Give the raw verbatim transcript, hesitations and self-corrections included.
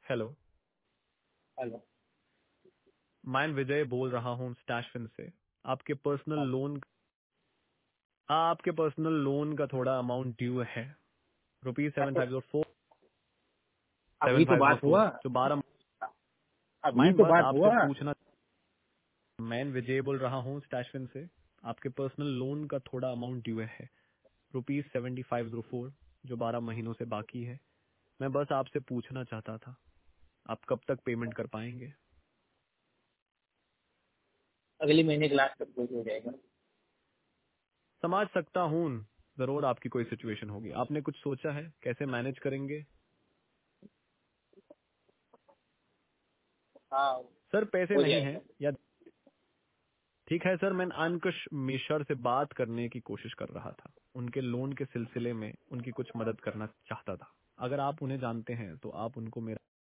Hello, hello. मैं विजय बोल रहा हूँ स्टैशफिन से। आपके पर्सनल लोन आपके पर्सनल लोन का थोड़ा अमाउंट ड्यू है, rupees seven five zero four अभी सेवन तो फाइव जीरो बात फोर हुआ जो बारह। अभी मैं तो बस बात आपसे हुआ पूछना मैं विजय बोल रहा हूँ स्टैशफिन से। आपके पर्सनल लोन का थोड़ा अमाउंट ड्यू है, rupees seventy five zero four जो बारह महीनों से बाकी है। मैं बस आपसे पूछना चाहता था, आप कब तक पेमेंट कर पाएंगे? अगले महीने क्लास तक पूरी हो जाएगा। समझ सकता हूँ, जरूर आपकी कोई सिचुएशन होगी। आपने कुछ सोचा है कैसे मैनेज करेंगे? हाँ, सर पैसे हो नहीं है जाएगा। या ठीक है सर, मैं अंकुश मिश्र से बात करने की कोशिश कर रहा था। उनके लोन के सिलसिले में उनकी कुछ मदद करना चाहता था। अगर आप उन्हें जानते हैं तो आप उनको मेरा